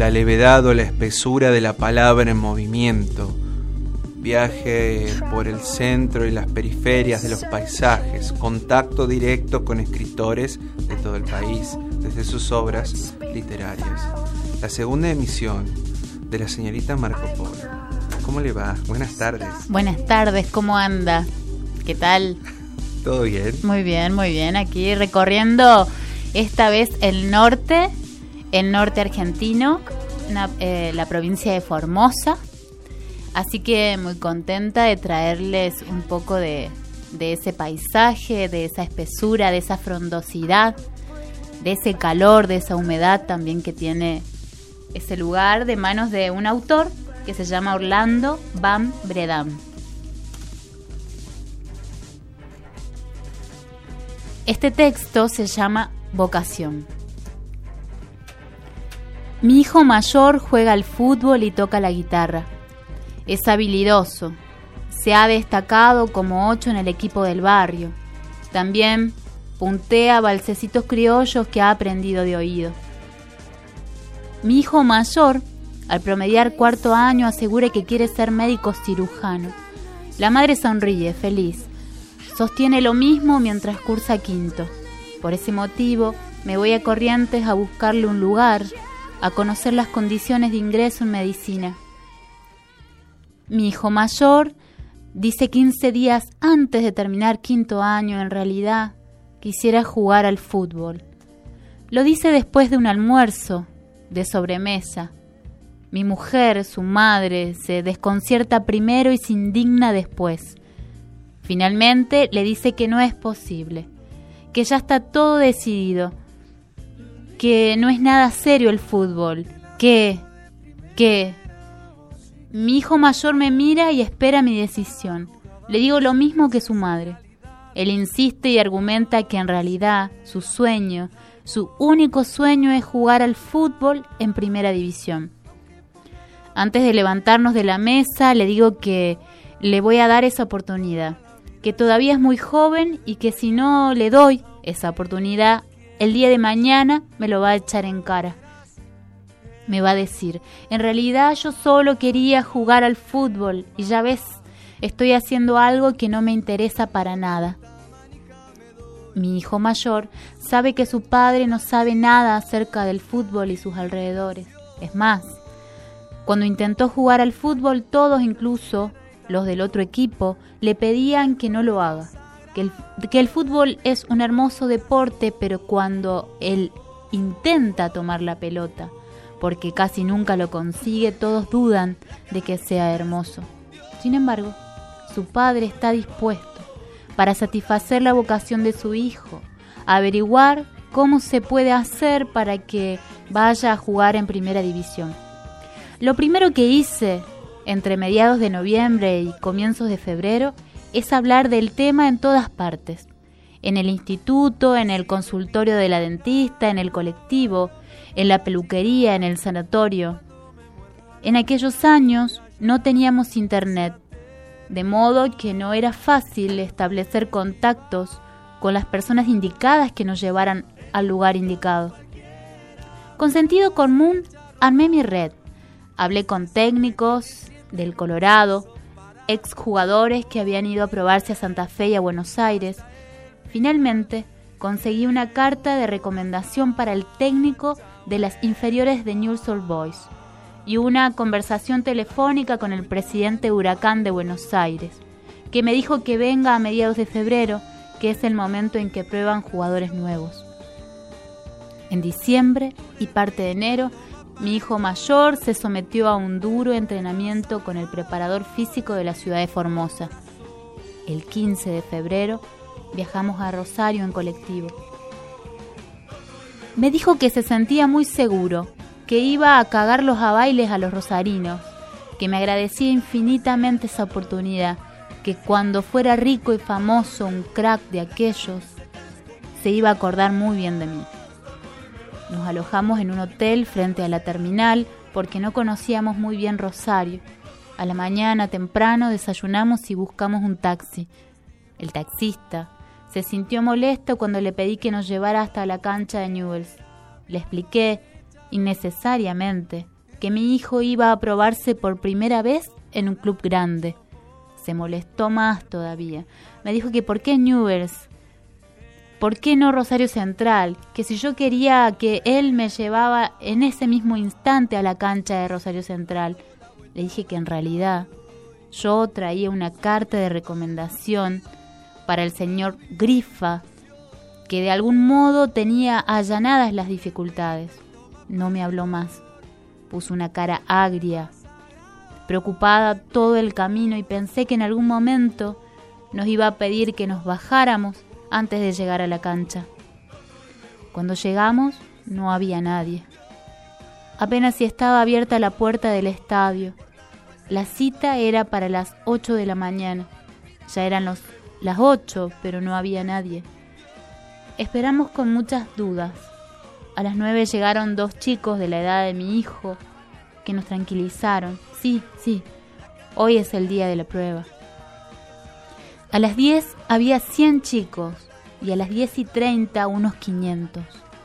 la levedad o la espesura de la palabra en movimiento. Viaje por el centro y las periferias de los paisajes, contacto directo con escritores de todo el país, desde sus obras literarias. La segunda emisión de La señorita Marco Polo. ¿Cómo le va? Buenas tardes. Buenas tardes, ¿cómo anda? ¿Qué tal? ¿Todo bien? Muy bien, aquí recorriendo esta vez el norte argentino, la provincia de Formosa. Así que muy contenta de traerles un poco de ese paisaje, de esa espesura, de esa frondosidad, de ese calor, de esa humedad también que tiene ese lugar, de manos de un autor que se llama Orlando Van Bredam. Este texto se llama Vocación. Mi hijo mayor juega al fútbol y toca la guitarra. Es habilidoso. Se ha destacado como 8 en el equipo del barrio. También puntea valsecitos criollos que ha aprendido de oído. Mi hijo mayor, al promediar 4º año, asegura que quiere ser médico cirujano. La madre sonríe, feliz. Sostiene lo mismo mientras cursa 5º. Por ese motivo, me voy a Corrientes a buscarle un lugar, a conocer las condiciones de ingreso en medicina. Mi hijo mayor dice 15 días antes de terminar 5º año, en realidad, quisiera jugar al fútbol. Lo dice después de un almuerzo, de sobremesa. Mi mujer, su madre, se desconcierta primero y se indigna después. Finalmente le dice que no es posible, que ya está todo decidido, que no es nada serio el fútbol, que... Mi hijo mayor me mira y espera mi decisión. Le digo lo mismo que su madre. Él insiste y argumenta que en realidad su sueño, su único sueño, es jugar al fútbol en primera división. Antes de levantarnos de la mesa, le digo que le voy a dar esa oportunidad, que todavía es muy joven y que si no le doy esa oportunidad, el día de mañana me lo va a echar en cara. Me va a decir, en realidad yo solo quería jugar al fútbol y ya ves, estoy haciendo algo que no me interesa para nada. Mi hijo mayor sabe que su padre no sabe nada acerca del fútbol y sus alrededores. Es más, cuando intentó jugar al fútbol, todos, incluso los del otro equipo, le pedían que no lo haga, que el fútbol es un hermoso deporte, pero cuando él intenta tomar la pelota, porque casi nunca lo consigue, todos dudan de que sea hermoso. Sin embargo, su padre está dispuesto, para satisfacer la vocación de su hijo, a averiguar cómo se puede hacer para que vaya a jugar en primera división. Lo primero que hice, entre mediados de noviembre y comienzos de febrero, es hablar del tema en todas partes. En el instituto, en el consultorio de la dentista, en el colectivo, en la peluquería, en el sanatorio. En aquellos años no teníamos internet, de modo que no era fácil establecer contactos con las personas indicadas que nos llevaran al lugar indicado. Con sentido común, armé mi red. Hablé con técnicos del Colorado, exjugadores que habían ido a probarse a Santa Fe y a Buenos Aires. Finalmente, conseguí una carta de recomendación para el técnico de las inferiores de Newell's Old Boys y una conversación telefónica con el presidente de Huracán de Buenos Aires, que me dijo que venga a mediados de febrero, que es el momento en que prueban jugadores nuevos. En diciembre y parte de enero, mi hijo mayor se sometió a un duro entrenamiento con el preparador físico de la ciudad de Formosa. El 15 de febrero viajamos a Rosario en colectivo. Me dijo que se sentía muy seguro, que iba a cagarlos a bailes a los rosarinos, que me agradecía infinitamente esa oportunidad, que cuando fuera rico y famoso, un crack de aquellos, se iba a acordar muy bien de mí. Nos alojamos en un hotel frente a la terminal porque no conocíamos muy bien Rosario. A la mañana temprano desayunamos y buscamos un taxi. El taxista se sintió molesto cuando le pedí que nos llevara hasta la cancha de Newell's. Le expliqué innecesariamente, que mi hijo iba a probarse por primera vez en un club grande. Se molestó más todavía. Me dijo que por qué Newell's, por qué no Rosario Central, que si yo quería que él me llevaba en ese mismo instante a la cancha de Rosario Central. Le dije que en realidad yo traía una carta de recomendación para el señor Grifa, que de algún modo tenía allanadas las dificultades. No me habló más. Puso una cara agria, preocupada todo el camino, y pensé que en algún momento nos iba a pedir que nos bajáramos antes de llegar a la cancha. Cuando llegamos no había nadie. Apenas si estaba abierta la puerta del estadio. La cita era para las 8 de la mañana. Ya eran las 8, pero no había nadie. Esperamos con muchas dudas. A las 9 llegaron 2 chicos de la edad de mi hijo que nos tranquilizaron. Sí, hoy es el día de la prueba. A las 10 había 100 chicos y a las 10:30 unos 500.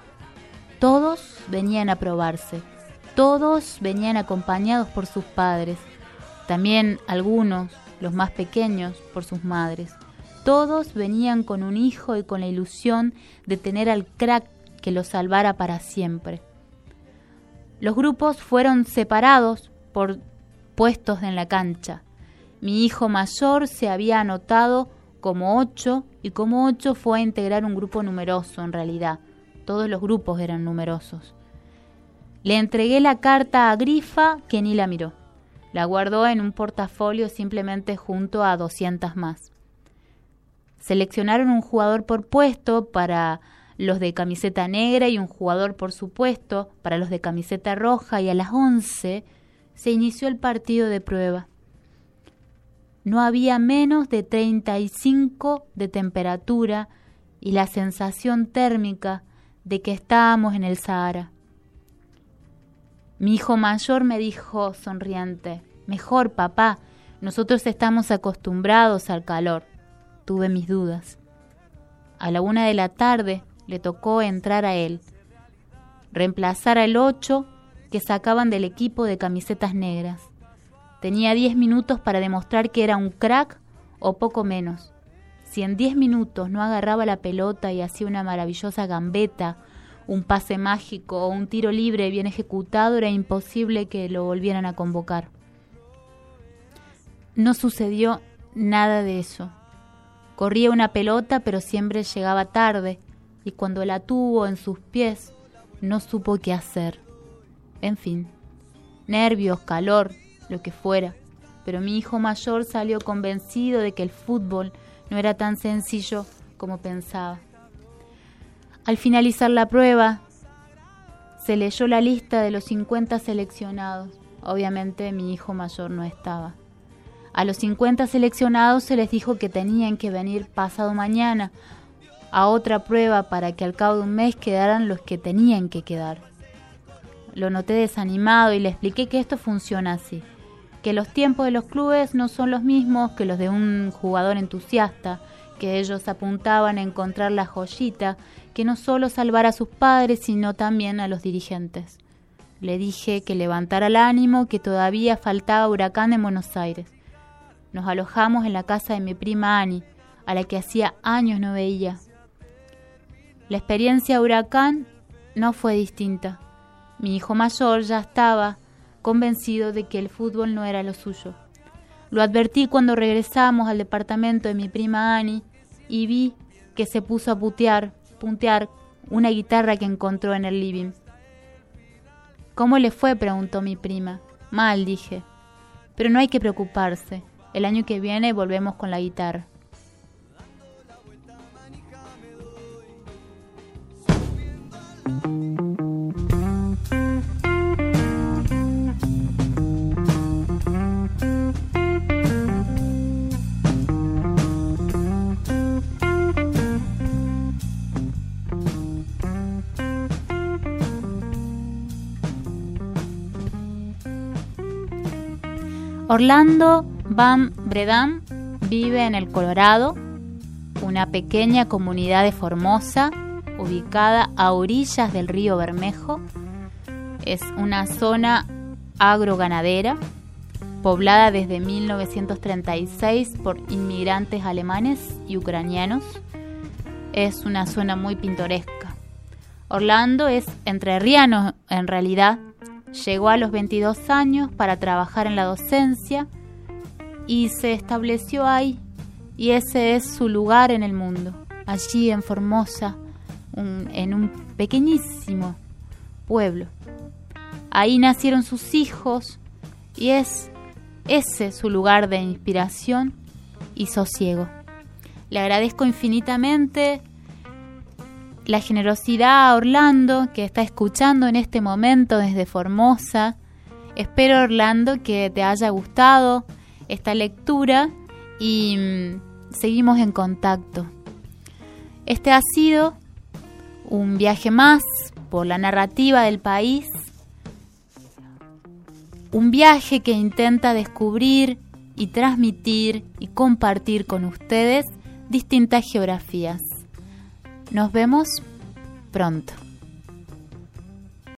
Todos venían a probarse. Todos venían acompañados por sus padres. También algunos, los más pequeños, por sus madres. Todos venían con un hijo y con la ilusión de tener al crack que los salvara para siempre. Los grupos fueron separados por puestos en la cancha. Mi hijo mayor se había anotado como 8 y como 8 fue a integrar un grupo numeroso en realidad. Todos los grupos eran numerosos. Le entregué la carta a Grifa, que ni la miró. La guardó en un portafolio simplemente junto a 200 más. Seleccionaron un jugador por puesto para los de camiseta negra y un jugador por su puesto para los de camiseta roja, y a las 11 se inició el partido de prueba. No había menos de 35 de temperatura y la sensación térmica de que estábamos en el Sahara. Mi hijo mayor me dijo sonriente: mejor, papá, nosotros estamos acostumbrados al calor. Tuve mis dudas. A la 1 de la tarde le tocó entrar a él, reemplazar al 8 que sacaban del equipo de camisetas negras. Tenía 10 minutos para demostrar que era un crack o poco menos. Si en 10 minutos no agarraba la pelota y hacía una maravillosa gambeta, un pase mágico o un tiro libre bien ejecutado, era imposible que lo volvieran a convocar. No sucedió nada de eso. Corría una pelota, pero siempre llegaba tarde, y cuando la tuvo en sus pies, no supo qué hacer. En fin, nervios, calor, lo que fuera, pero mi hijo mayor salió convencido de que el fútbol no era tan sencillo como pensaba. Al finalizar la prueba, se leyó la lista de los 50 seleccionados. Obviamente mi hijo mayor no estaba. A los 50 seleccionados se les dijo que tenían que venir pasado mañana a otra prueba para que al cabo de un mes quedaran los que tenían que quedar. Lo noté desanimado y le expliqué que esto funciona así, que los tiempos de los clubes no son los mismos que los de un jugador entusiasta, que ellos apuntaban a encontrar la joyita que no solo salvara a sus padres, sino también a los dirigentes. Le dije que levantara el ánimo, que todavía faltaba Huracán en Buenos Aires. Nos alojamos en la casa de mi prima Ani, a la que hacía años no veía. La experiencia Huracán no fue distinta. Mi hijo mayor ya estaba convencido de que el fútbol no era lo suyo. Lo advertí cuando regresamos al departamento de mi prima Ani y vi que se puso a puntear una guitarra que encontró en el living. ¿Cómo le fue?, preguntó mi prima. Mal, dije. Pero no hay que preocuparse. El año que viene volvemos con la guitarra. Orlando Van Bredam vive en el Colorado, una pequeña comunidad de Formosa, ubicada a orillas del río Bermejo. Es una zona agroganadera, poblada desde 1936 por inmigrantes alemanes y ucranianos. Es una zona muy pintoresca. Orlando es entrerriano en realidad. Llegó a los 22 años para trabajar en la docencia y se estableció ahí. Y ese es su lugar en el mundo, allí en Formosa, en un pequeñísimo pueblo. Ahí nacieron sus hijos y es ese su lugar de inspiración y sosiego. Le agradezco infinitamente la generosidad a Orlando, que está escuchando en este momento desde Formosa. Espero, Orlando, que te haya gustado esta lectura y seguimos en contacto. Este ha sido un viaje más por la narrativa del país, un viaje que intenta descubrir y transmitir y compartir con ustedes distintas geografías. Nos vemos pronto.